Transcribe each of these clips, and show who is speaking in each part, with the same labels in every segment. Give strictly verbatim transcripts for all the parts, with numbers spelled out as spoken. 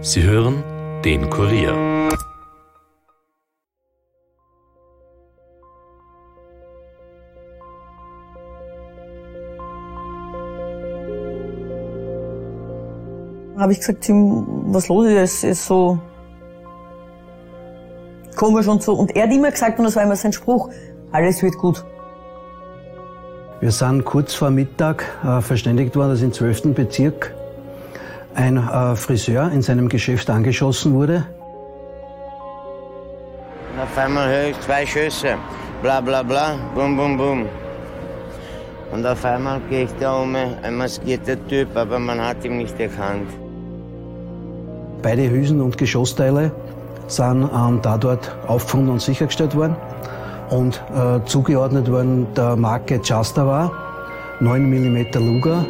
Speaker 1: Sie hören den Kurier.
Speaker 2: Habe ich gesagt, Tim, was los ist, es ist so komisch und so. Und er hat immer gesagt, und das war immer sein Spruch, alles wird gut.
Speaker 3: Wir sind kurz vor Mittag äh, verständigt worden, dass im zwölften Bezirk ein äh, Friseur in seinem Geschäft angeschossen wurde.
Speaker 4: Und auf einmal höre ich zwei Schüsse, bla bla bla, bum bum bum. Und auf einmal gehe ich da um, ein maskierter Typ, aber man hat ihn nicht erkannt.
Speaker 3: Beide Hülsen und Geschossteile sind am Tatort aufgefunden und sichergestellt worden und äh, zugeordnet worden der Marke Jastawa, neun Millimeter Luger.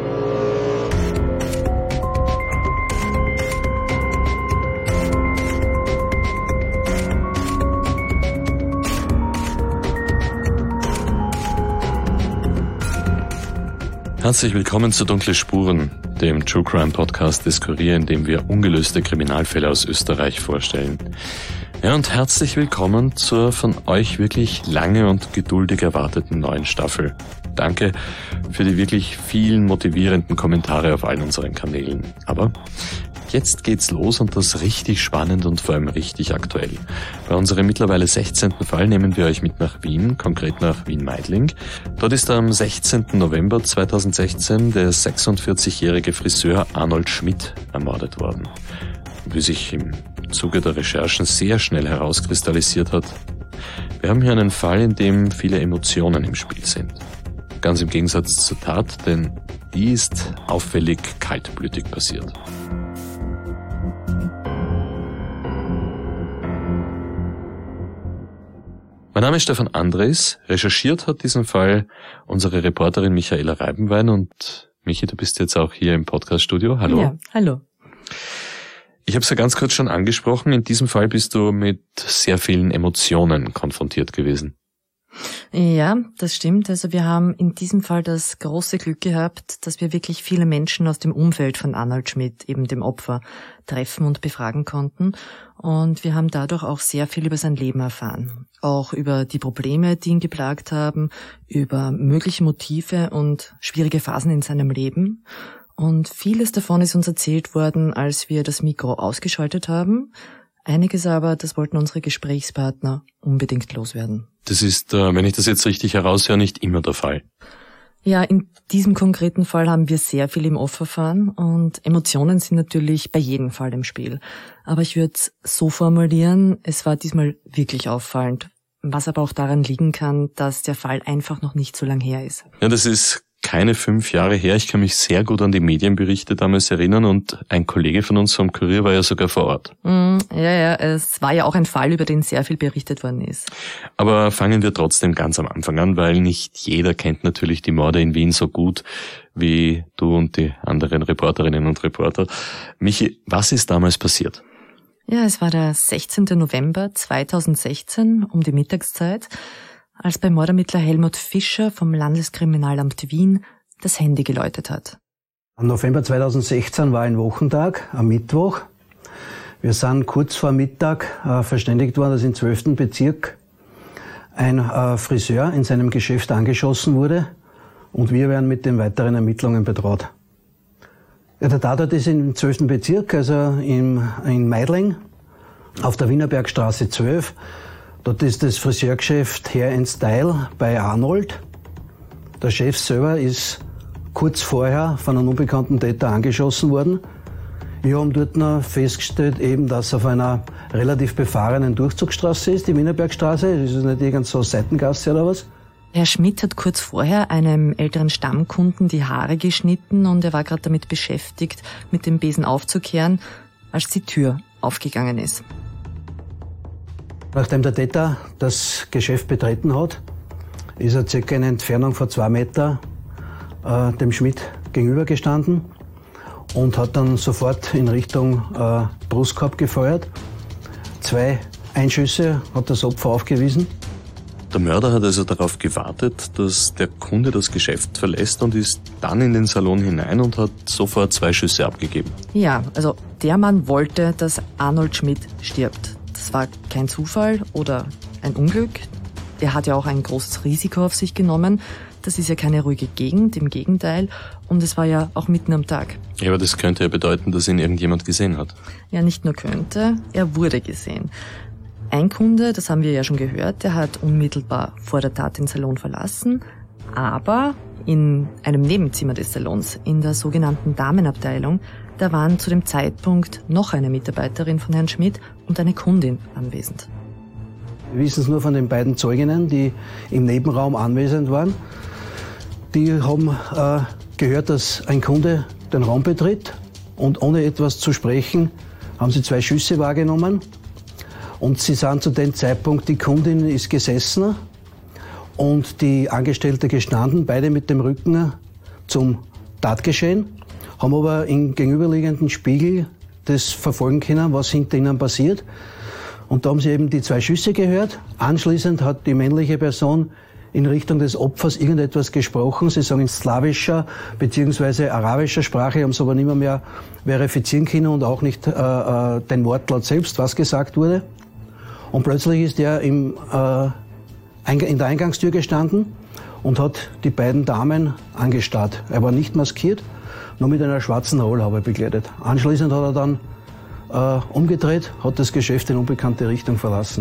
Speaker 1: Herzlich willkommen zu Dunkle Spuren, dem True Crime Podcast des Kurier, in dem wir ungelöste Kriminalfälle aus Österreich vorstellen. Ja, und herzlich willkommen zur von euch wirklich lange und geduldig erwarteten neuen Staffel. Danke für die wirklich vielen motivierenden Kommentare auf allen unseren Kanälen. Aber jetzt geht's los und das richtig spannend und vor allem richtig aktuell. Bei unserem mittlerweile sechzehnten Fall nehmen wir euch mit nach Wien, konkret nach Wien-Meidling. Dort ist am sechzehnten November zweitausendsechzehn der sechsundvierzigjährige Friseur Arnold Schmidt ermordet worden. Wie sich im Zuge der Recherchen sehr schnell herauskristallisiert hat, wir haben hier einen Fall, in dem viele Emotionen im Spiel sind. Ganz im Gegensatz zur Tat, denn die ist auffällig kaltblütig passiert. Mein Name ist Stefan Andres, recherchiert hat diesen Fall unsere Reporterin Michaela Reibenwein und Michi, du bist jetzt auch hier im Podcaststudio. Hallo.
Speaker 2: Ja, hallo.
Speaker 1: Ich habe es ja ganz kurz schon angesprochen, in diesem Fall bist du mit sehr vielen Emotionen konfrontiert gewesen.
Speaker 5: Ja, das stimmt. Also wir haben in diesem Fall das große Glück gehabt, dass wir wirklich viele Menschen aus dem Umfeld von Arnold Schmidt, eben dem Opfer, treffen und befragen konnten. Und wir haben dadurch auch sehr viel über sein Leben erfahren. Auch über die Probleme, die ihn geplagt haben, über mögliche Motive und schwierige Phasen in seinem Leben. Und vieles davon ist uns erzählt worden, als wir das Mikro ausgeschaltet haben. Einiges aber, das wollten unsere Gesprächspartner unbedingt loswerden.
Speaker 1: Das ist, wenn ich das jetzt richtig heraushöre, nicht immer der Fall.
Speaker 5: Ja, in diesem konkreten Fall haben wir sehr viel im Off erfahren und Emotionen sind natürlich bei jedem Fall im Spiel. Aber ich würde es so formulieren, es war diesmal wirklich auffallend, was aber auch daran liegen kann, dass der Fall einfach noch nicht so lang her ist.
Speaker 1: Ja, das ist keine fünf Jahre her. Ich kann mich sehr gut an die Medienberichte damals erinnern und ein Kollege von uns vom Kurier war ja sogar vor Ort.
Speaker 5: Mm, ja, ja, es war ja auch ein Fall, über den sehr viel berichtet worden ist.
Speaker 1: Aber fangen wir trotzdem ganz am Anfang an, weil nicht jeder kennt natürlich die Morde in Wien so gut wie du und die anderen Reporterinnen und Reporter. Michi, was ist damals passiert?
Speaker 5: Ja, es war der sechzehnten November zweitausendsechzehn um die Mittagszeit, als beim Mordermittler Helmut Fischer vom Landeskriminalamt Wien das Handy geläutet hat.
Speaker 3: Am November zweitausendsechzehn war ein Wochentag, am Mittwoch. Wir sind kurz vor Mittag äh, verständigt worden, dass im zwölften Bezirk ein äh, Friseur in seinem Geschäft angeschossen wurde und wir werden mit den weiteren Ermittlungen betraut. Ja, der Tatort ist im zwölften Bezirk, also im, in Meidling, auf der Wienerbergstraße zwölf. Dort ist das Friseurgeschäft Hair and Style bei Arnold. Der Chef selber ist kurz vorher von einem unbekannten Täter angeschossen worden. Wir haben dort noch festgestellt, eben, dass auf einer relativ befahrenen Durchzugsstraße ist, die Wienerbergstraße. Das ist nicht irgend so Seitengasse oder was.
Speaker 5: Herr Schmidt hat kurz vorher einem älteren Stammkunden die Haare geschnitten und er war gerade damit beschäftigt, mit dem Besen aufzukehren, als die Tür aufgegangen ist.
Speaker 3: Nachdem der Täter das Geschäft betreten hat, ist er circa in Entfernung von zwei Meter äh, dem Schmidt gegenübergestanden und hat dann sofort in Richtung äh, Brustkorb gefeuert. Zwei Einschüsse hat das Opfer aufgewiesen.
Speaker 1: Der Mörder hat also darauf gewartet, dass der Kunde das Geschäft verlässt und ist dann in den Salon hinein und hat sofort zwei Schüsse abgegeben.
Speaker 5: Ja, also der Mann wollte, dass Arnold Schmidt stirbt. Das war kein Zufall oder ein Unglück. Er hat ja auch ein großes Risiko auf sich genommen. Das ist ja keine ruhige Gegend, im Gegenteil. Und es war ja auch mitten am Tag.
Speaker 1: Ja, aber das könnte ja bedeuten, dass ihn irgendjemand gesehen hat.
Speaker 5: Ja, nicht nur könnte, er wurde gesehen. Ein Kunde, das haben wir ja schon gehört, der hat unmittelbar vor der Tat den Salon verlassen, aber in einem Nebenzimmer des Salons, in der sogenannten Damenabteilung, da waren zu dem Zeitpunkt noch eine Mitarbeiterin von Herrn Schmidt und eine Kundin anwesend.
Speaker 3: Wir wissen es nur von den beiden Zeuginnen, die im Nebenraum anwesend waren. Die haben äh, gehört, dass ein Kunde den Raum betritt und ohne etwas zu sprechen haben sie zwei Schüsse wahrgenommen. Und sie sind zu dem Zeitpunkt, die Kundin ist gesessen und die Angestellte gestanden, beide mit dem Rücken zum Tatgeschehen, haben aber im gegenüberliegenden Spiegel das verfolgen können, was hinter ihnen passiert. Und da haben sie eben die zwei Schüsse gehört. Anschließend hat die männliche Person in Richtung des Opfers irgendetwas gesprochen. Sie sagen in slawischer bzw. arabischer Sprache, haben es aber nicht mehr, mehr verifizieren können und auch nicht äh, äh, den Wortlaut selbst, was gesagt wurde. Und plötzlich ist er im, äh, in der Eingangstür gestanden und hat die beiden Damen angestarrt. Er war nicht maskiert, nur mit einer schwarzen Rollhaube bekleidet. Anschließend hat er dann äh, umgedreht, hat das Geschäft in unbekannte Richtung verlassen.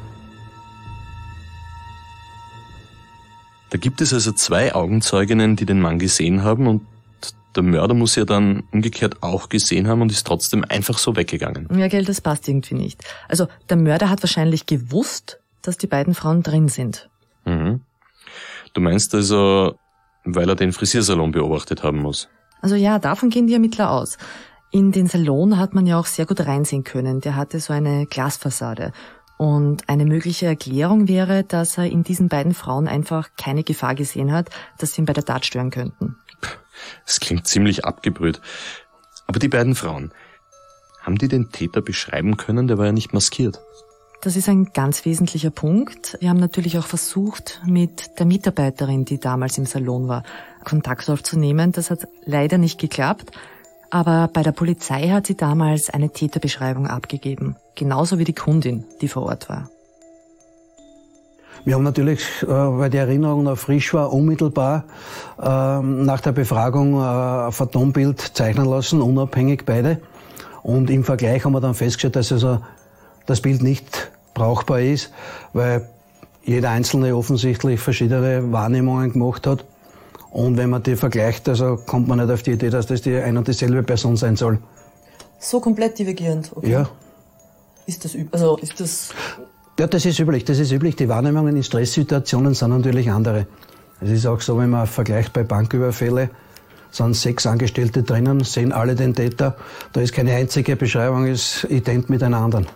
Speaker 1: Da gibt es also zwei Augenzeuginnen, die den Mann gesehen haben und der Mörder muss ja dann umgekehrt auch gesehen haben und ist trotzdem einfach so weggegangen.
Speaker 5: Ja, gell, das passt irgendwie nicht. Also der Mörder hat wahrscheinlich gewusst, dass die beiden Frauen drin sind.
Speaker 1: Mhm. Du meinst also, weil er den Frisiersalon beobachtet haben muss?
Speaker 5: Also ja, davon gehen die Ermittler aus. In den Salon hat man ja auch sehr gut reinsehen können. Der hatte so eine Glasfassade. Und eine mögliche Erklärung wäre, dass er in diesen beiden Frauen einfach keine Gefahr gesehen hat, dass sie ihn bei der Tat stören könnten.
Speaker 1: Es klingt ziemlich abgebrüht. Aber die beiden Frauen, haben die den Täter beschreiben können? Der war ja nicht maskiert.
Speaker 5: Das ist ein ganz wesentlicher Punkt. Wir haben natürlich auch versucht, mit der Mitarbeiterin, die damals im Salon war, Kontakt aufzunehmen. Das hat leider nicht geklappt. Aber bei der Polizei hat sie damals eine Täterbeschreibung abgegeben. Genauso wie die Kundin, die vor Ort war.
Speaker 3: Wir haben natürlich, weil die Erinnerung noch frisch war, unmittelbar nach der Befragung ein Phantombild zeichnen lassen, unabhängig beide. Und im Vergleich haben wir dann festgestellt, dass also das Bild nicht brauchbar ist, weil jeder Einzelne offensichtlich verschiedene Wahrnehmungen gemacht hat. Und wenn man die vergleicht, also kommt man nicht auf die Idee, dass das die ein und dieselbe Person sein soll.
Speaker 2: So komplett divergierend, okay.
Speaker 3: Ja.
Speaker 2: Ist das, also ist das...
Speaker 3: Ja, das ist üblich, das ist üblich. Die Wahrnehmungen in Stresssituationen sind natürlich andere. Es ist auch so, wenn man vergleicht bei Banküberfällen, sind sechs Angestellte drinnen, sehen alle den Täter. Da ist keine einzige Beschreibung, ist ident mit einer anderen.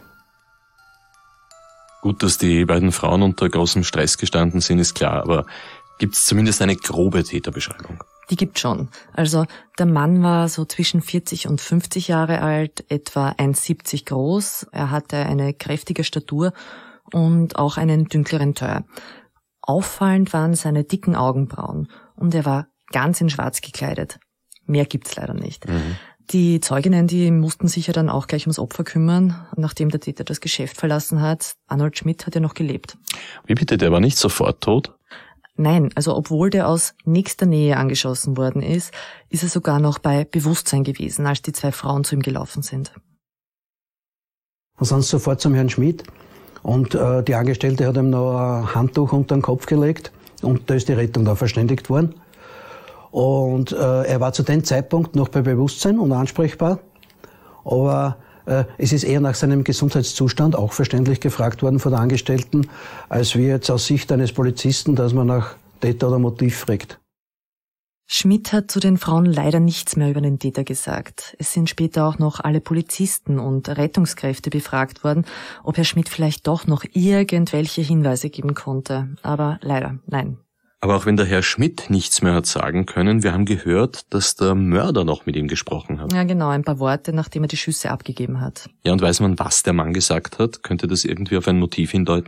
Speaker 1: Gut, dass die beiden Frauen unter großem Stress gestanden sind, ist klar, aber gibt es zumindest eine grobe Täterbeschreibung?
Speaker 5: Die gibt's schon. Also der Mann war so zwischen vierzig und fünfzig Jahre alt, etwa eins Komma siebzig groß. Er hatte eine kräftige Statur und auch einen dunkleren Teint. Auffallend waren seine dicken Augenbrauen und er war ganz in schwarz gekleidet. Mehr gibt's leider nicht. Mhm. Die Zeuginnen, die mussten sich ja dann auch gleich ums Opfer kümmern, nachdem der Täter das Geschäft verlassen hat. Arnold Schmidt hat ja noch gelebt.
Speaker 1: Wie bitte, der war nicht sofort tot?
Speaker 5: Nein, also obwohl der aus nächster Nähe angeschossen worden ist, ist er sogar noch bei Bewusstsein gewesen, als die zwei Frauen zu ihm gelaufen sind.
Speaker 3: Wir sind sofort zum Herrn Schmidt und äh, die Angestellte hat ihm noch ein Handtuch unter den Kopf gelegt und da ist die Rettung dann verständigt worden. Und äh, er war zu dem Zeitpunkt noch bei Bewusstsein und ansprechbar, aber äh, es ist eher nach seinem Gesundheitszustand auch verständlich gefragt worden von der Angestellten, als wie jetzt aus Sicht eines Polizisten, dass man nach Täter oder Motiv fragt.
Speaker 5: Schmidt hat zu den Frauen leider nichts mehr über den Täter gesagt. Es sind später auch noch alle Polizisten und Rettungskräfte befragt worden, ob Herr Schmidt vielleicht doch noch irgendwelche Hinweise geben konnte. Aber leider, nein.
Speaker 1: Aber auch wenn der Herr Schmidt nichts mehr hat sagen können, wir haben gehört, dass der Mörder noch mit ihm gesprochen hat.
Speaker 5: Ja, genau, ein paar Worte, nachdem er die Schüsse abgegeben hat.
Speaker 1: Ja, und weiß man, was der Mann gesagt hat? Könnte das irgendwie auf ein Motiv hindeuten?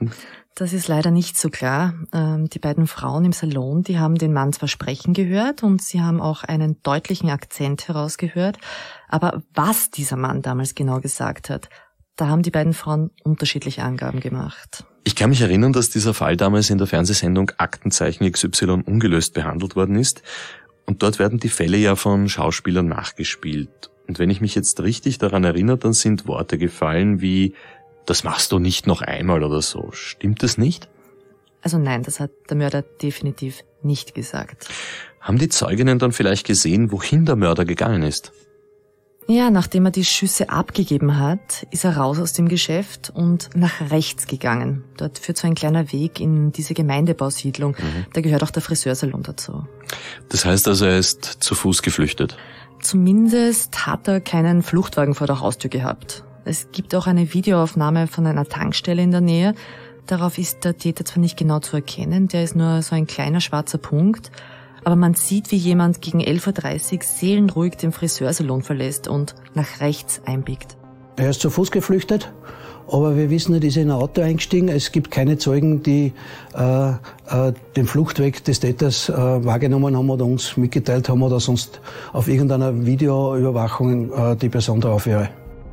Speaker 5: Das ist leider nicht so klar. Die beiden Frauen im Salon, die haben den Mann zwar sprechen gehört und sie haben auch einen deutlichen Akzent herausgehört, aber was dieser Mann damals genau gesagt hat, da haben die beiden Frauen unterschiedliche Angaben gemacht.
Speaker 1: Ich kann mich erinnern, dass dieser Fall damals in der Fernsehsendung Aktenzeichen X Y ungelöst behandelt worden ist. Und dort werden die Fälle ja von Schauspielern nachgespielt. Und wenn ich mich jetzt richtig daran erinnere, dann sind Worte gefallen wie „Das machst du nicht noch einmal" oder so. Stimmt das nicht?
Speaker 5: Also nein, das hat der Mörder definitiv nicht gesagt.
Speaker 1: Haben die Zeuginnen dann vielleicht gesehen, wohin der Mörder gegangen ist?
Speaker 5: Ja, nachdem er die Schüsse abgegeben hat, ist er raus aus dem Geschäft und nach rechts gegangen. Dort führt so ein kleiner Weg in diese Gemeindebausiedlung. Mhm. Da gehört auch der Friseursalon dazu.
Speaker 1: Das heißt also, er ist zu Fuß geflüchtet?
Speaker 5: Zumindest hat er keinen Fluchtwagen vor der Haustür gehabt. Es gibt auch eine Videoaufnahme von einer Tankstelle in der Nähe. Darauf ist der Täter zwar nicht genau zu erkennen, der ist nur so ein kleiner schwarzer Punkt, aber man sieht, wie jemand gegen elf Uhr dreißig seelenruhig den Friseursalon verlässt und nach rechts einbiegt.
Speaker 3: Er ist zu Fuß geflüchtet, aber wir wissen nicht, ist er in ein Auto eingestiegen. Es gibt keine Zeugen, die äh, äh, den Fluchtweg des Täters äh, wahrgenommen haben oder uns mitgeteilt haben oder sonst auf irgendeiner Videoüberwachung äh, die Person drauf wäre.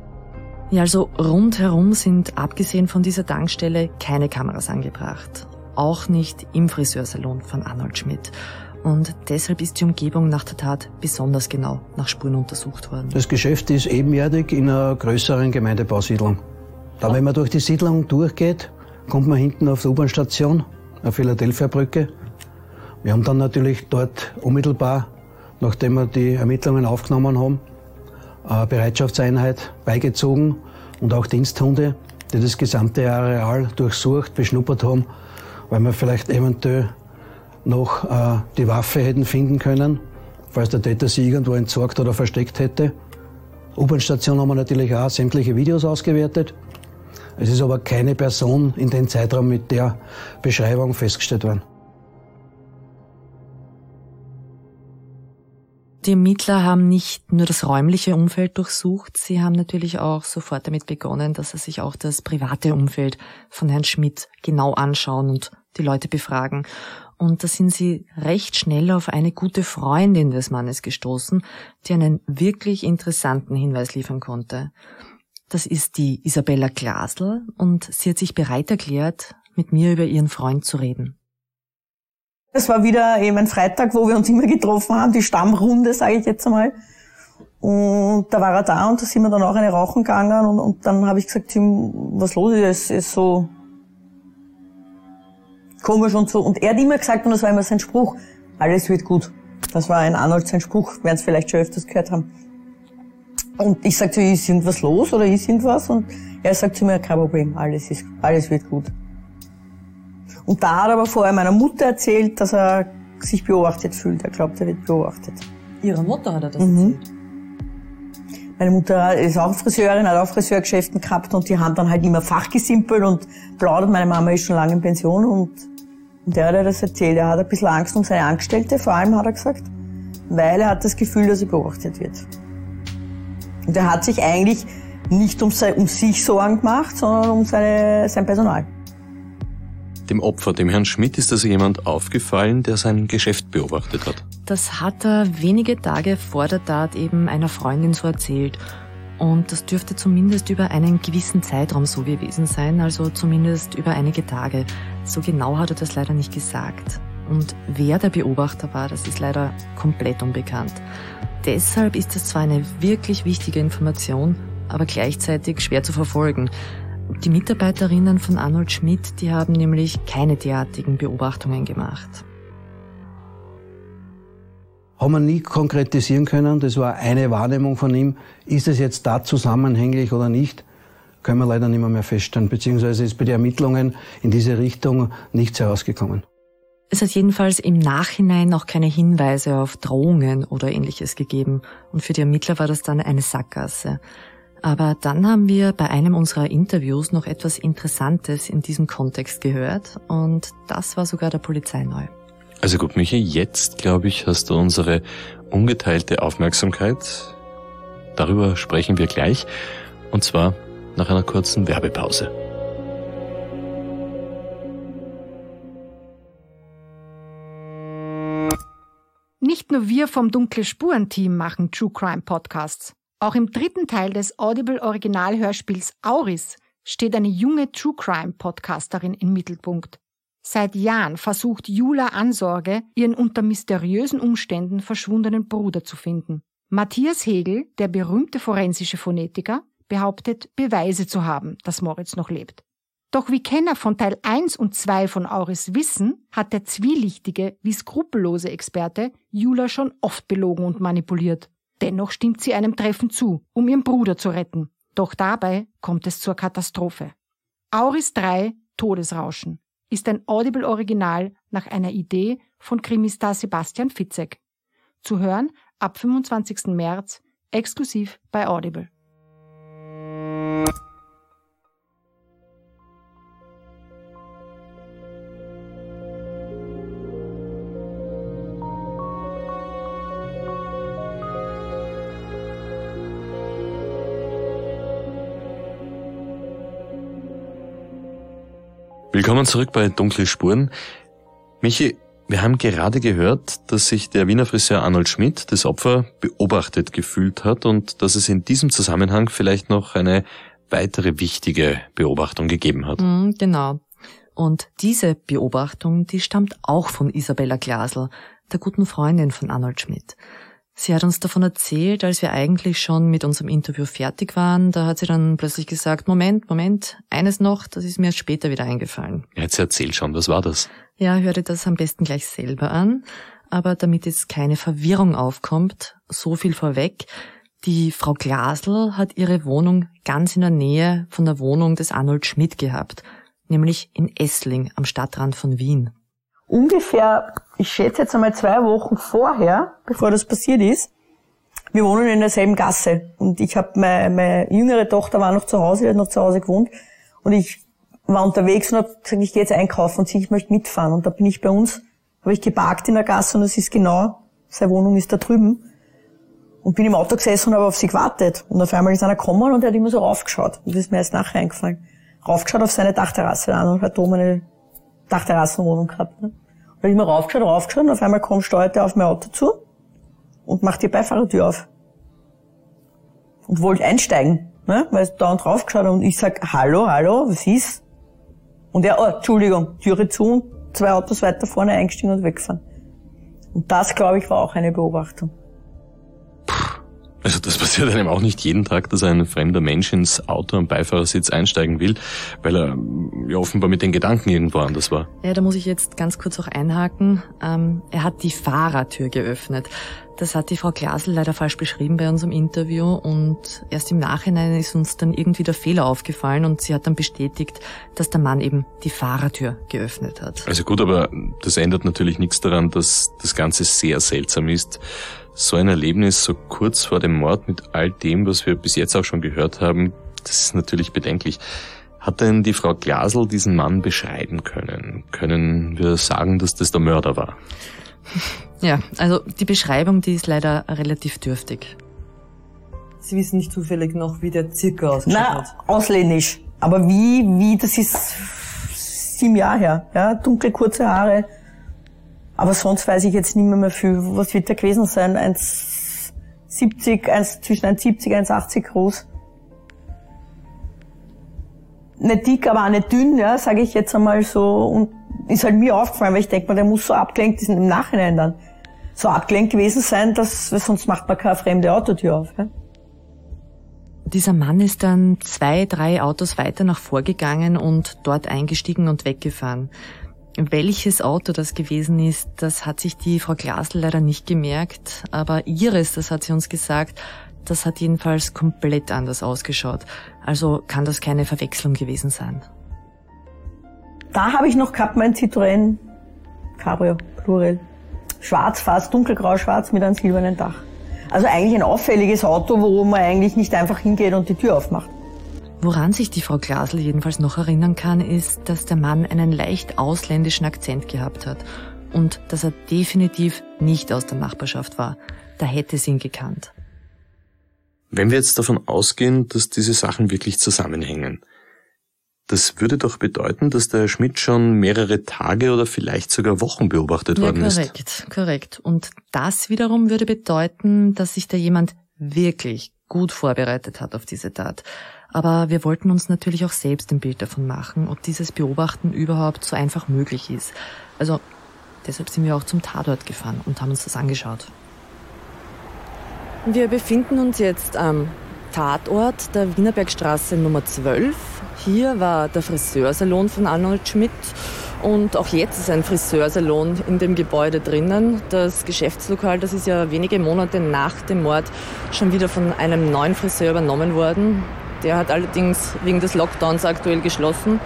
Speaker 5: Ja, also rundherum sind abgesehen von dieser Tankstelle keine Kameras angebracht. Auch nicht im Friseursalon von Arnold Schmidt. Und deshalb ist die Umgebung nach der Tat besonders genau nach Spuren untersucht worden. Das
Speaker 3: Geschäft ist ebenerdig in einer größeren Gemeindebausiedlung. Da, wenn man durch die Siedlung durchgeht, kommt man hinten auf der U-Bahn-Station, auf Philadelphia-Brücke. Wir haben dann natürlich dort unmittelbar, nachdem wir die Ermittlungen aufgenommen haben, eine Bereitschaftseinheit beigezogen und auch Diensthunde, die das gesamte Areal durchsucht, beschnuppert haben, weil wir vielleicht eventuell noch äh, die Waffe hätten finden können, falls der Täter sie irgendwo entsorgt oder versteckt hätte. U-Bahn-Station haben wir natürlich auch sämtliche Videos ausgewertet. Es ist aber keine Person in dem Zeitraum mit der Beschreibung festgestellt worden.
Speaker 5: Die Ermittler haben nicht nur das räumliche Umfeld durchsucht, sie haben natürlich auch sofort damit begonnen, dass sie sich auch das private Umfeld von Herrn Schmidt genau anschauen und die Leute befragen. Und da sind sie recht schnell auf eine gute Freundin des Mannes gestoßen, die einen wirklich interessanten Hinweis liefern konnte. Das ist die Isabella Glasl und sie hat sich bereit erklärt, mit mir über ihren Freund zu reden.
Speaker 2: Es war wieder eben ein Freitag, wo wir uns immer getroffen haben, die Stammrunde, sage ich jetzt einmal. Und da war er da und da sind wir dann auch eine rauchen gegangen und, und dann habe ich gesagt, Tim, was los ist, es ist so komisch und so. Und er hat immer gesagt, und das war immer sein Spruch, alles wird gut. Das war ein Arnold sein Spruch, werden es vielleicht schon öfters gehört haben. Und ich sagte, ist irgendwas los oder ist irgendwas? Und er sagt zu mir, kein Problem, alles ist, alles wird gut. Und da hat er aber vorher meiner Mutter erzählt, dass er sich beobachtet fühlt. Er glaubt, er wird beobachtet.
Speaker 5: Ihrer Mutter hat er das
Speaker 2: mhm.
Speaker 5: erzählt?
Speaker 2: Meine Mutter ist auch Friseurin, hat auch Friseurgeschäften gehabt und die haben dann halt immer fachgesimpelt und plaudert. Meine Mama ist schon lange in Pension und, und der hat er das erzählt. Er hat ein bisschen Angst um seine Angestellte, vor allem hat er gesagt, weil er hat das Gefühl, dass er beobachtet wird. Und er hat sich eigentlich nicht um, sein, um sich Sorgen gemacht, sondern um seine, sein Personal.
Speaker 1: Dem Opfer, dem Herrn Schmidt, ist also jemand aufgefallen, der sein Geschäft beobachtet hat.
Speaker 5: Das hat er wenige Tage vor der Tat eben einer Freundin so erzählt. Und das dürfte zumindest über einen gewissen Zeitraum so gewesen sein, also zumindest über einige Tage. So genau hat er das leider nicht gesagt. Und wer der Beobachter war, das ist leider komplett unbekannt. Deshalb ist das zwar eine wirklich wichtige Information, aber gleichzeitig schwer zu verfolgen. Die Mitarbeiterinnen von Arnold Schmidt, die haben nämlich keine derartigen Beobachtungen gemacht.
Speaker 3: Haben wir nie konkretisieren können, das war eine Wahrnehmung von ihm. Ist es jetzt da zusammenhänglich oder nicht, können wir leider nicht mehr, mehr feststellen. Beziehungsweise ist bei den Ermittlungen in diese Richtung nichts herausgekommen.
Speaker 5: Es hat jedenfalls im Nachhinein auch keine Hinweise auf Drohungen oder Ähnliches gegeben. Und für die Ermittler war das dann eine Sackgasse. Aber dann haben wir bei einem unserer Interviews noch etwas Interessantes in diesem Kontext gehört und das war sogar der Polizei neu.
Speaker 1: Also gut, Michi, jetzt, glaube ich, hast du unsere ungeteilte Aufmerksamkeit. Darüber sprechen wir gleich und zwar nach einer kurzen Werbepause.
Speaker 6: Nicht nur wir vom Dunkle Spuren-Team machen True Crime Podcasts. Auch im dritten Teil des Audible-Original-Hörspiels Auris steht eine junge True Crime Podcasterin im Mittelpunkt. Seit Jahren versucht Jula Ansorge, ihren unter mysteriösen Umständen verschwundenen Bruder zu finden. Matthias Hegel, der berühmte forensische Phonetiker, behauptet, Beweise zu haben, dass Moritz noch lebt. Doch wie Kenner von Teil eins und zwei von Auris wissen, hat der zwielichtige wie skrupellose Experte Jula schon oft belogen und manipuliert. Dennoch stimmt sie einem Treffen zu, um ihren Bruder zu retten. Doch dabei kommt es zur Katastrophe. Auris drei, Todesrauschen, ist ein Audible-Original nach einer Idee von Krimistar Sebastian Fitzek. Zu hören ab fünfundzwanzigsten März, exklusiv bei Audible.
Speaker 1: Willkommen zurück bei Dunkle Spuren. Michi, wir haben gerade gehört, dass sich der Wiener Friseur Arnold Schmidt, das Opfer, beobachtet gefühlt hat und dass es in diesem Zusammenhang vielleicht noch eine weitere wichtige Beobachtung gegeben hat.
Speaker 5: Mm, genau. Und diese Beobachtung, die stammt auch von Isabella Glasl, der guten Freundin von Arnold Schmidt. Sie hat uns davon erzählt, als wir eigentlich schon mit unserem Interview fertig waren. Da hat sie dann plötzlich gesagt, Moment, Moment, eines noch, das ist mir erst später wieder eingefallen.
Speaker 1: Jetzt erzähl schon, was war das?
Speaker 5: Ja, hör dir das am besten gleich selber an. Aber damit jetzt keine Verwirrung aufkommt, so viel vorweg. Die Frau Glasl hat ihre Wohnung ganz in der Nähe von der Wohnung des Arnold Schmidt gehabt, nämlich in Essling am Stadtrand von Wien.
Speaker 2: Ungefähr, ich schätze jetzt einmal zwei Wochen vorher, bevor das passiert ist, wir wohnen in derselben Gasse und ich habe meine, meine jüngere Tochter war noch zu Hause, die hat noch zu Hause gewohnt und ich war unterwegs und habe gesagt, ich gehe jetzt einkaufen und sie, ich möchte mitfahren und da bin ich bei uns, habe ich geparkt in der Gasse und das ist genau, seine Wohnung ist da drüben und bin im Auto gesessen und habe auf sie gewartet und auf einmal ist einer gekommen und der hat immer so raufgeschaut und das ist mir erst nachher eingefallen, raufgeschaut auf seine Dachterrasse an und hat oben eine Dachterrassenwohnung gehabt. Ne? Und dann immer raufgeschaut, raufgeschaut und auf einmal kommt, steuert er auf mein Auto zu und macht die Beifahrertür auf. Und wollte einsteigen, ne? Weil er da und raufgeschaut hat und ich sag, hallo, hallo, was ist? Und er, oh, Entschuldigung, Türe zu und zwei Autos weiter vorne eingestiegen und weggefahren. Und das, glaube ich, war auch eine Beobachtung.
Speaker 1: Also das passiert einem auch nicht jeden Tag, dass ein fremder Mensch ins Auto am Beifahrersitz einsteigen will, weil er ja offenbar mit den Gedanken irgendwo anders war.
Speaker 5: Ja, da muss ich jetzt ganz kurz auch einhaken. Ähm, er hat die Fahrertür geöffnet. Das hat die Frau Glasl leider falsch beschrieben bei unserem Interview und erst im Nachhinein ist uns dann irgendwie der Fehler aufgefallen und sie hat dann bestätigt, dass der Mann eben die Fahrertür geöffnet hat.
Speaker 1: Also gut, aber das ändert natürlich nichts daran, dass das Ganze sehr seltsam ist. So ein Erlebnis so kurz vor dem Mord mit all dem, was wir bis jetzt auch schon gehört haben, das ist natürlich bedenklich. Hat denn die Frau Glasl diesen Mann beschreiben können? Können wir sagen, dass das der Mörder war?
Speaker 5: Ja, also die Beschreibung, die ist leider relativ dürftig.
Speaker 7: Sie wissen nicht zufällig noch, wie der circa ausgeschaut
Speaker 2: Na,
Speaker 7: hat?
Speaker 2: ausländisch. Aber wie, wie, das ist sieben Jahre her. Ja, dunkle, kurze Haare. Aber sonst weiß ich jetzt nicht mehr, mehr viel. Was wird der gewesen sein? eins siebzig, eins, zwischen eins siebzig, eins achtzig groß. Nicht dick, aber auch nicht dünn, ja, sage ich jetzt einmal so. Und ist halt mir aufgefallen, weil ich denke mal, der muss so abgelenkt sein im Nachhinein dann. So abgelenkt gewesen sein, dass, weil sonst macht man keine fremde Autotür auf. Ja.
Speaker 5: Dieser Mann ist dann zwei, drei Autos weiter nach vorgegangen und dort eingestiegen und weggefahren. Welches Auto das gewesen ist, das hat sich die Frau Glasl leider nicht gemerkt, aber ihres, das hat sie uns gesagt, das hat jedenfalls komplett anders ausgeschaut. Also kann das keine Verwechslung gewesen sein.
Speaker 2: Da habe ich noch gehabt mein Citroën Cabrio, Plural. Schwarz, fast dunkelgrau-schwarz mit einem silbernen Dach. Also eigentlich ein auffälliges Auto, wo man eigentlich nicht einfach hingeht und die Tür aufmacht.
Speaker 5: Woran sich die Frau Glasl jedenfalls noch erinnern kann, ist, dass der Mann einen leicht ausländischen Akzent gehabt hat und dass er definitiv nicht aus der Nachbarschaft war. Da hätte sie ihn gekannt.
Speaker 1: Wenn wir jetzt davon ausgehen, dass diese Sachen wirklich zusammenhängen, Das würde doch bedeuten, dass der Herr Schmidt schon mehrere Tage oder vielleicht sogar Wochen beobachtet
Speaker 5: ja,
Speaker 1: worden
Speaker 5: korrekt,
Speaker 1: ist.
Speaker 5: Korrekt, korrekt. Und das wiederum würde bedeuten, dass sich da jemand wirklich gut vorbereitet hat auf diese Tat. Aber wir wollten uns natürlich auch selbst ein Bild davon machen, ob dieses Beobachten überhaupt so einfach möglich ist. Also deshalb sind wir auch zum Tatort gefahren und haben uns das angeschaut. Wir befinden uns jetzt am Tatort der Wienerbergstraße Nummer zwölf. Hier war der Friseursalon von Arnold Schmidt und auch jetzt ist ein Friseursalon in dem Gebäude drinnen. Das Geschäftslokal, das ist ja wenige Monate nach dem Mord schon wieder von einem neuen Friseur übernommen worden. Der hat allerdings wegen des Lockdowns aktuell geschlossen.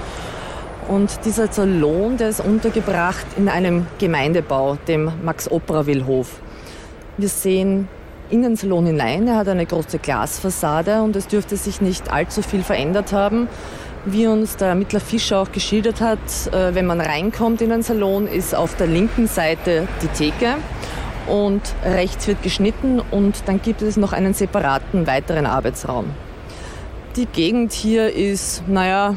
Speaker 5: Und dieser Salon, der ist untergebracht in einem Gemeindebau, dem Max-Opraville-Hof. Wir sehen in den Salon hinein. Er hat eine große Glasfassade und es dürfte sich nicht allzu viel verändert haben. Wie uns der Ermittler Fischer auch geschildert hat, wenn man reinkommt in den Salon, ist auf der linken Seite die Theke und rechts wird geschnitten und dann gibt es noch einen separaten weiteren Arbeitsraum. Die Gegend hier ist, naja,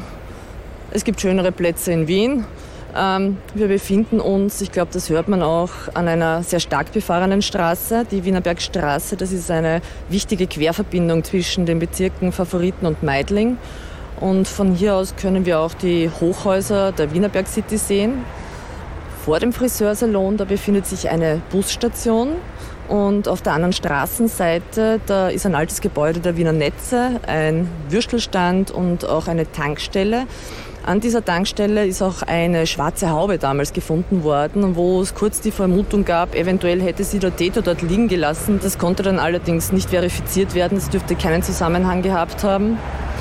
Speaker 5: es gibt schönere Plätze in Wien. Ähm, wir befinden uns, ich glaube, das hört man auch, an einer sehr stark befahrenen Straße. Die Wienerbergstraße, das ist eine wichtige Querverbindung zwischen den Bezirken Favoriten und Meidling. Und von hier aus können wir auch die Hochhäuser der Wienerberg City sehen. Vor dem Friseursalon, da befindet sich eine Busstation. Und auf der anderen Straßenseite, da ist ein altes Gebäude der Wiener Netze, ein Würstelstand und auch eine Tankstelle. An dieser Tankstelle ist auch eine schwarze Haube damals gefunden worden, wo es kurz die Vermutung gab, eventuell hätte sie der Täter dort liegen gelassen. Das konnte dann allerdings nicht verifiziert werden, es dürfte keinen Zusammenhang gehabt haben.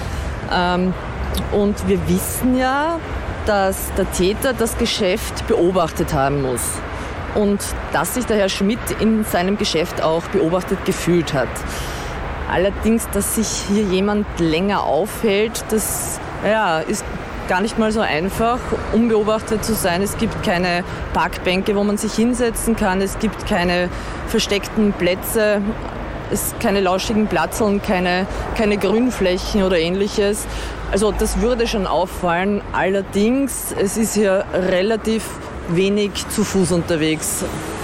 Speaker 5: Ähm, und wir wissen ja, dass der Täter das Geschäft beobachtet haben muss. Und dass sich der Herr Schmidt in seinem Geschäft auch beobachtet gefühlt hat. Allerdings, dass sich hier jemand länger aufhält, das ja, ist gar nicht mal so einfach, unbeobachtet zu sein. Es gibt keine Parkbänke, wo man sich hinsetzen kann. Es gibt keine versteckten Plätze, es keine lauschigen Platzln, keine, keine Grünflächen oder ähnliches. Also das würde schon auffallen. Allerdings, es ist hier relativ wenig zu Fuß unterwegs.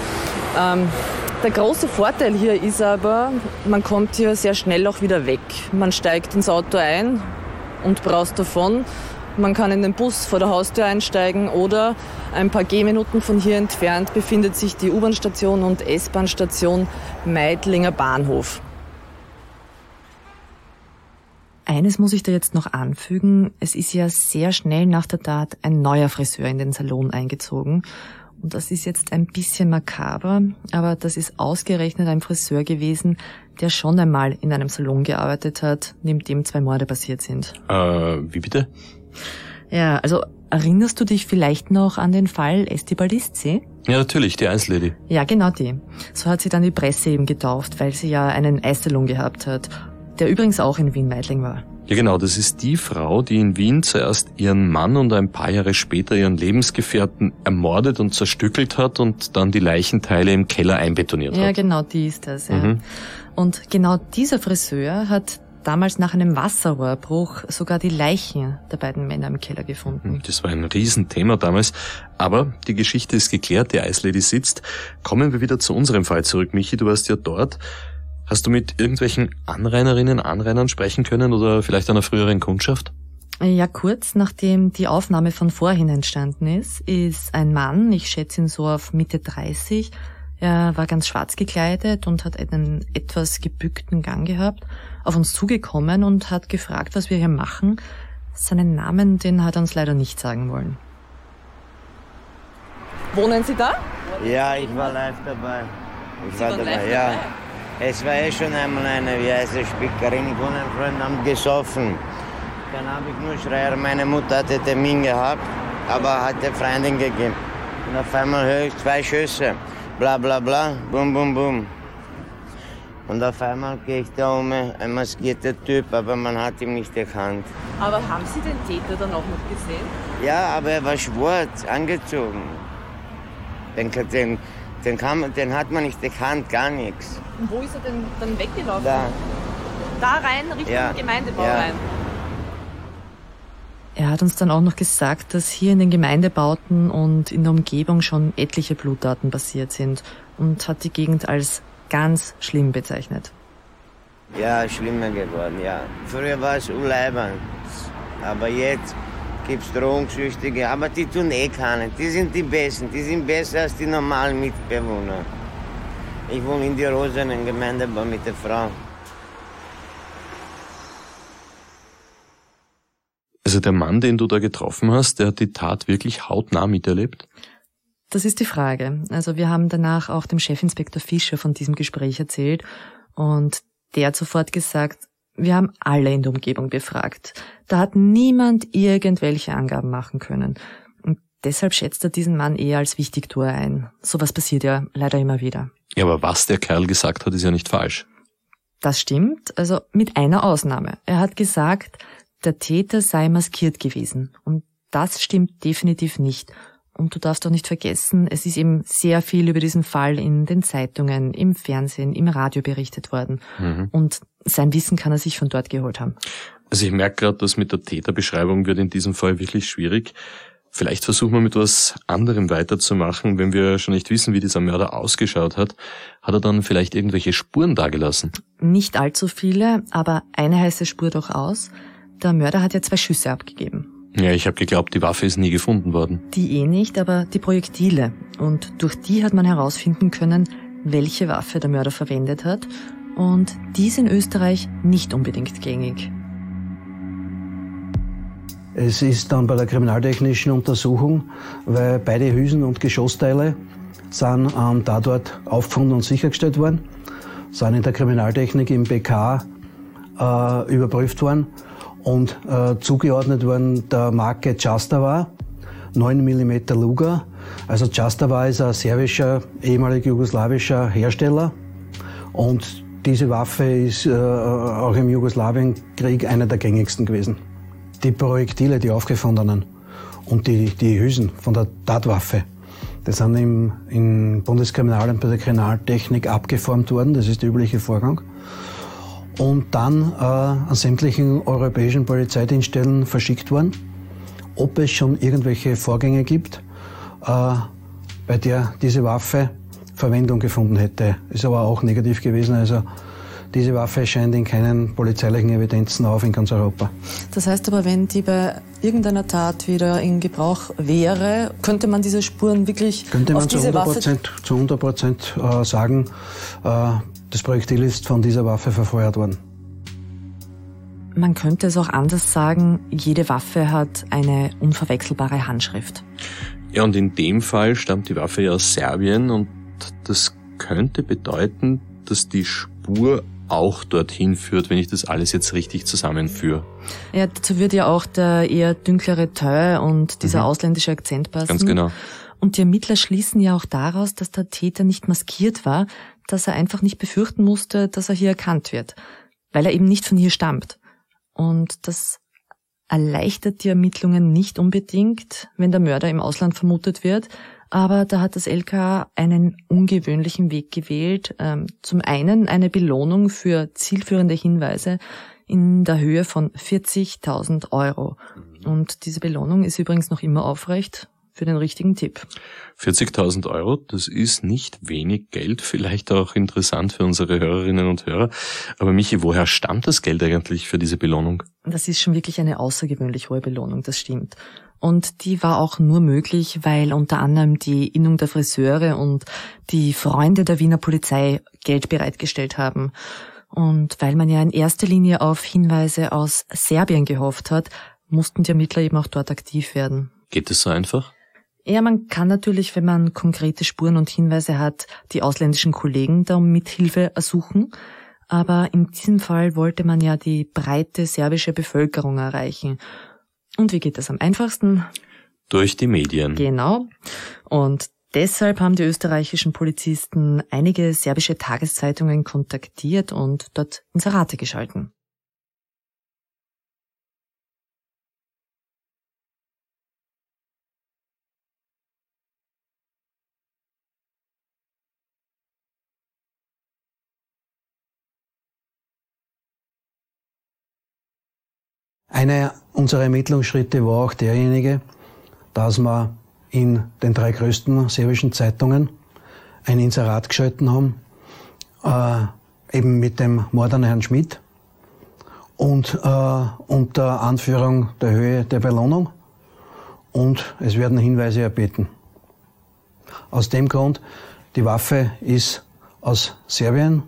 Speaker 5: Ähm, der große Vorteil hier ist aber, man kommt hier sehr schnell auch wieder weg. Man steigt ins Auto ein und braust davon. Man kann in den Bus vor der Haustür einsteigen oder ein paar Gehminuten von hier entfernt befindet sich die U-Bahn-Station und S-Bahn-Station Meidlinger Bahnhof. Eines muss ich da jetzt noch anfügen. Es ist ja sehr schnell nach der Tat ein neuer Friseur in den Salon eingezogen. Und das ist jetzt ein bisschen makaber, aber das ist ausgerechnet ein Friseur gewesen, der schon einmal in einem Salon gearbeitet hat, neben dem zwei Morde passiert sind.
Speaker 1: Äh, wie bitte?
Speaker 5: Ja, also erinnerst du dich vielleicht noch an den Fall Esti Baldizzi?
Speaker 1: Ja, natürlich, die Eislady.
Speaker 5: Ja, genau die. So hat sie dann die Presse eben getauft, weil sie ja einen Eissalon gehabt hat, der übrigens auch in Wien-Meidling war.
Speaker 1: Ja genau, das ist die Frau, die in Wien zuerst ihren Mann und ein paar Jahre später ihren Lebensgefährten ermordet und zerstückelt hat und dann die Leichenteile im Keller einbetoniert hat.
Speaker 5: Ja, genau, die ist das, ja.
Speaker 1: Mhm.
Speaker 5: Und genau dieser Friseur hat damals nach einem Wasserrohrbruch sogar die Leichen der beiden Männer im Keller gefunden.
Speaker 1: Das war ein Riesenthema damals. Aber die Geschichte ist geklärt, die Eislady sitzt. Kommen wir wieder zu unserem Fall zurück. Michi, du warst ja dort. Hast du mit irgendwelchen Anrainerinnen, Anrainern sprechen können oder vielleicht einer früheren Kundschaft?
Speaker 5: Ja, kurz nachdem die Aufnahme von vorhin entstanden ist, ist ein Mann, ich schätze ihn so auf Mitte dreißig, er war ganz schwarz gekleidet und hat einen etwas gebückten Gang gehabt, auf uns zugekommen und hat gefragt, was wir hier machen. Seinen Namen, den hat er uns leider nicht sagen wollen. Wohnen Sie da?
Speaker 4: Ja, ich war live dabei. Ich
Speaker 5: Sie
Speaker 4: war
Speaker 5: waren
Speaker 4: dabei,
Speaker 5: live
Speaker 4: ja.
Speaker 5: dabei?
Speaker 4: Es war eh schon einmal eine, wie heißt es, Spickerin, ich und ein Freund haben gesoffen. Dann habe ich nur Schreier, meine Mutter hatte Termin gehabt, aber hat der Freundin gegeben. Und auf einmal höre ich zwei Schüsse, bla bla bla, bum bum bum. Und auf einmal gehe ich da um, ein maskierter Typ, aber man hat ihn nicht erkannt.
Speaker 5: Aber haben Sie den Täter dann auch noch gesehen?
Speaker 4: Ja, aber er war schwarz, angezogen. Den, den, den, kann man, den hat man nicht erkannt, gar nichts.
Speaker 5: Und wo ist er denn dann weggelaufen?
Speaker 4: Da.
Speaker 5: Da rein, Richtung
Speaker 4: Ja.
Speaker 5: Gemeindebau
Speaker 4: Ja.
Speaker 5: rein? Er hat uns dann auch noch gesagt, dass hier in den Gemeindebauten und in der Umgebung schon etliche Bluttaten passiert sind und hat die Gegend als ganz schlimm bezeichnet.
Speaker 4: Ja, schlimmer geworden, ja. Früher war es unleibend, aber jetzt gibt's Drogensüchtige, aber die tun eh keine. Die sind die Besten, die sind besser als die normalen Mitbewohner. Ich wohne in die Rosenen Gemeindebau mit der Frau.
Speaker 1: Also der Mann, den du da getroffen hast, der hat die Tat wirklich hautnah miterlebt?
Speaker 5: Das ist die Frage. Also wir haben danach auch dem Chefinspektor Fischer von diesem Gespräch erzählt und der hat sofort gesagt, wir haben alle in der Umgebung befragt. Da hat niemand irgendwelche Angaben machen können. Und deshalb schätzt er diesen Mann eher als Wichtigtuer ein. Sowas passiert ja leider immer wieder.
Speaker 1: Ja, aber was der Kerl gesagt hat, ist ja nicht falsch.
Speaker 5: Das stimmt, also mit einer Ausnahme. Er hat gesagt, der Täter sei maskiert gewesen. Und das stimmt definitiv nicht. Und du darfst auch nicht vergessen, es ist eben sehr viel über diesen Fall in den Zeitungen, im Fernsehen, im Radio berichtet worden. Mhm. Und sein Wissen kann er sich von dort geholt haben.
Speaker 1: Also ich merke gerade, dass mit der Täterbeschreibung wird in diesem Fall wirklich schwierig. Vielleicht versuchen wir mit was anderem weiterzumachen. Wenn wir schon nicht wissen, wie dieser Mörder ausgeschaut hat, hat er dann vielleicht irgendwelche Spuren dagelassen?
Speaker 5: Nicht allzu viele, aber eine heiße Spur durchaus. Der Mörder hat ja zwei Schüsse abgegeben.
Speaker 1: Ja, ich habe geglaubt, die Waffe ist nie gefunden worden.
Speaker 5: Die eh nicht, aber die Projektile. Und durch die hat man herausfinden können, welche Waffe der Mörder verwendet hat. Und die ist in Österreich nicht unbedingt gängig.
Speaker 3: Es ist dann bei der kriminaltechnischen Untersuchung, weil beide Hülsen und Geschossteile sind am Tatort aufgefunden und sichergestellt worden, sind in der Kriminaltechnik im B K äh, überprüft worden und äh, zugeordnet worden der Marke Častava, neun Millimeter Luger. Also Častava ist ein serbischer, ehemalig jugoslawischer Hersteller und diese Waffe ist äh, auch im Jugoslawienkrieg eine der gängigsten gewesen. Die Projektile, die aufgefundenen und die, die Hülsen von der Tatwaffe, die sind im, im Bundeskriminalamt bei der Kriminaltechnik abgeformt worden, das ist der übliche Vorgang. Und dann äh, an sämtlichen europäischen Polizeidienststellen verschickt worden, ob es schon irgendwelche Vorgänge gibt, äh, bei der diese Waffe Verwendung gefunden hätte. Ist aber auch negativ gewesen, also diese Waffe scheint in keinen polizeilichen Evidenzen auf in ganz Europa.
Speaker 5: Das heißt aber, wenn die bei irgendeiner Tat wieder in Gebrauch wäre, könnte man diese Spuren wirklich
Speaker 3: könnte man
Speaker 5: auf diese
Speaker 3: zu hundert Prozent äh, sagen, äh, das Projektil ist von dieser Waffe verfeuert worden.
Speaker 5: Man könnte es auch anders sagen, jede Waffe hat eine unverwechselbare Handschrift.
Speaker 1: Ja, und in dem Fall stammt die Waffe ja aus Serbien und das könnte bedeuten, dass die Spur auch dorthin führt, wenn ich das alles jetzt richtig zusammenführe.
Speaker 5: Ja, dazu wird ja auch der eher dünklere Teint und dieser mhm. ausländische Akzent passen.
Speaker 1: Ganz genau.
Speaker 5: Und die Ermittler schließen ja auch daraus, dass der Täter nicht maskiert war, dass er einfach nicht befürchten musste, dass er hier erkannt wird, weil er eben nicht von hier stammt. Und das erleichtert die Ermittlungen nicht unbedingt, wenn der Mörder im Ausland vermutet wird. Aber da hat das L K A einen ungewöhnlichen Weg gewählt. Ähm, zum einen eine Belohnung für zielführende Hinweise in der Höhe von vierzigtausend Euro. Und diese Belohnung ist übrigens noch immer aufrecht für den richtigen Tipp.
Speaker 1: vierzigtausend Euro, das ist nicht wenig Geld, vielleicht auch interessant für unsere Hörerinnen und Hörer. Aber Michi, woher stammt das Geld eigentlich für diese Belohnung?
Speaker 5: Das ist schon wirklich eine außergewöhnlich hohe Belohnung, das stimmt. Und die war auch nur möglich, weil unter anderem die Innung der Friseure und die Freunde der Wiener Polizei Geld bereitgestellt haben. Und weil man ja in erster Linie auf Hinweise aus Serbien gehofft hat, mussten die Ermittler eben auch dort aktiv werden.
Speaker 1: Geht es so einfach?
Speaker 5: Ja, man kann natürlich, wenn man konkrete Spuren und Hinweise hat, die ausländischen Kollegen da um Mithilfe ersuchen. Aber in diesem Fall wollte man ja die breite serbische Bevölkerung erreichen. Und wie geht das am einfachsten?
Speaker 1: Durch die Medien.
Speaker 5: Genau. Und deshalb haben die österreichischen Polizisten einige serbische Tageszeitungen kontaktiert und dort Inserate geschalten.
Speaker 3: Eine unserer Ermittlungsschritte war auch derjenige, dass wir in den drei größten serbischen Zeitungen ein Inserat geschalten haben, äh, eben mit dem Mord an Herrn Schmidt und äh, unter Anführung der Höhe der Belohnung, und es werden Hinweise erbeten. Aus dem Grund, die Waffe ist aus Serbien.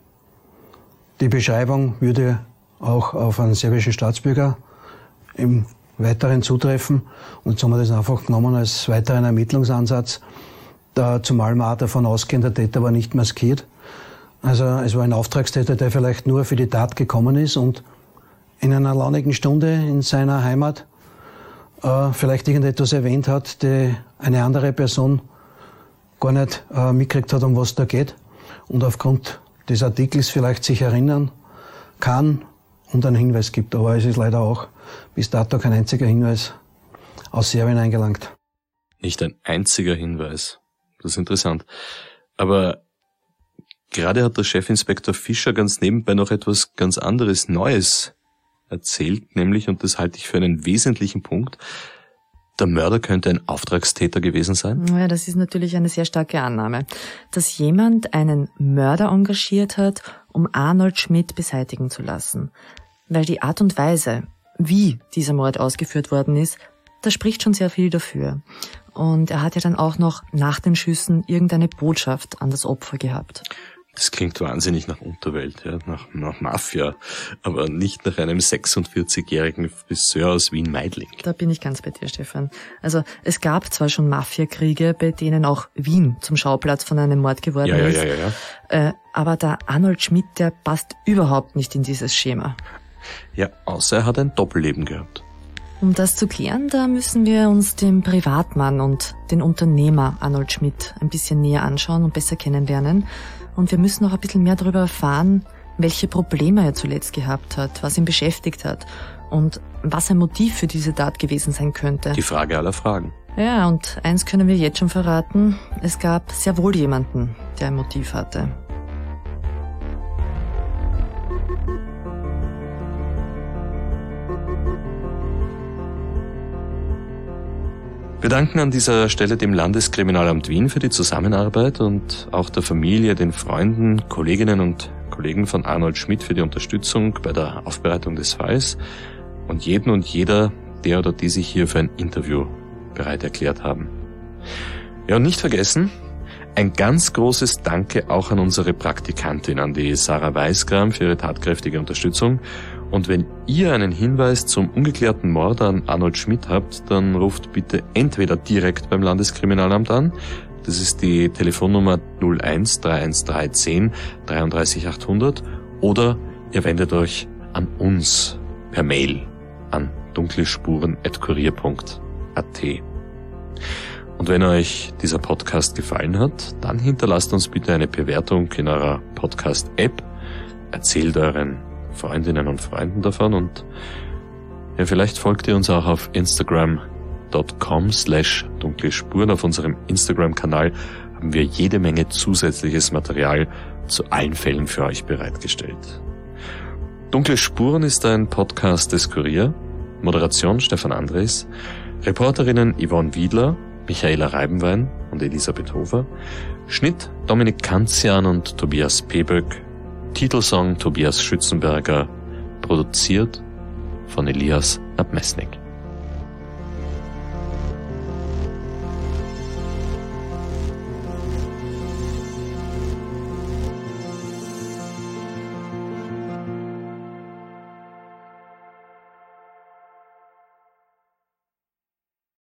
Speaker 3: Die Beschreibung würde auch auf einen serbischen Staatsbürger im Weiteren zutreffen. Und jetzt haben wir das einfach genommen als weiteren Ermittlungsansatz, da, zumal wir auch davon ausgehen, der Täter war nicht maskiert. Also es war ein Auftragstäter, der vielleicht nur für die Tat gekommen ist und in einer launigen Stunde in seiner Heimat äh, vielleicht irgendetwas erwähnt hat, die eine andere Person gar nicht äh, mitgekriegt hat, um was da geht, und aufgrund des Artikels vielleicht sich erinnern kann und einen Hinweis gibt. Aber es ist leider auch bis dato kein einziger Hinweis aus Serbien eingelangt.
Speaker 1: Nicht ein einziger Hinweis. Das ist interessant. Aber gerade hat der Chefinspektor Fischer ganz nebenbei noch etwas ganz anderes Neues erzählt, nämlich, und das halte ich für einen wesentlichen Punkt, der Mörder könnte ein Auftragstäter gewesen sein?
Speaker 5: Ja, das ist natürlich eine sehr starke Annahme. Dass jemand einen Mörder engagiert hat, um Arnold Schmidt beseitigen zu lassen. Weil die Art und Weise, wie dieser Mord ausgeführt worden ist, das spricht schon sehr viel dafür. Und er hat ja dann auch noch nach den Schüssen irgendeine Botschaft an das Opfer gehabt.
Speaker 1: Das klingt wahnsinnig nach Unterwelt, ja, nach, nach Mafia, aber nicht nach einem sechsundvierzigjährigen Friseur aus Wien-Meidling.
Speaker 5: Da bin ich ganz bei dir, Stefan. Also es gab zwar schon Mafiakriege, bei denen auch Wien zum Schauplatz von einem Mord geworden
Speaker 1: ja, ja,
Speaker 5: ist,
Speaker 1: ja, ja,
Speaker 5: ja. Äh, aber der Arnold Schmidt, der passt überhaupt nicht in dieses Schema.
Speaker 1: Ja, außer er hat ein Doppelleben gehabt.
Speaker 5: Um das zu klären, da müssen wir uns den Privatmann und den Unternehmer Arnold Schmidt ein bisschen näher anschauen und besser kennenlernen. Und wir müssen auch ein bisschen mehr darüber erfahren, welche Probleme er zuletzt gehabt hat, was ihn beschäftigt hat und was ein Motiv für diese Tat gewesen sein könnte.
Speaker 1: Die Frage aller Fragen.
Speaker 5: Ja, und eins können wir jetzt schon verraten, es gab sehr wohl jemanden, der ein Motiv hatte.
Speaker 1: Wir danken an dieser Stelle dem Landeskriminalamt Wien für die Zusammenarbeit und auch der Familie, den Freunden, Kolleginnen und Kollegen von Arnold Schmidt für die Unterstützung bei der Aufbereitung des Falls und jeden und jeder, der oder die sich hier für ein Interview bereit erklärt haben. Ja, und nicht vergessen, ein ganz großes Danke auch an unsere Praktikantin, an die Sarah Weißgram für ihre tatkräftige Unterstützung. Und wenn ihr einen Hinweis zum ungeklärten Mord an Arnold Schmidt habt, dann ruft bitte entweder direkt beim Landeskriminalamt an, das ist die Telefonnummer null eins drei eins drei zehn dreiunddreißig achthundert, oder ihr wendet euch an uns per Mail an dunklespuren at kurier punkt a t. Und wenn euch dieser Podcast gefallen hat, dann hinterlasst uns bitte eine Bewertung in eurer Podcast-App, erzählt euren Freundinnen und Freunden davon und ja, vielleicht folgt ihr uns auch auf instagram punkt com slash dunkle Spuren. Auf unserem Instagram-Kanal haben wir jede Menge zusätzliches Material zu allen Fällen für euch bereitgestellt. Dunkle Spuren ist ein Podcast des Kurier. Moderation Stefan Andres, Reporterinnen Yvonne Wiedler, Michaela Reibenwein und Elisabeth Hofer, Schnitt Dominik Kanzian und Tobias Peböck, Titelsong Tobias Schützenberger, produziert von Elias Nabmesnik.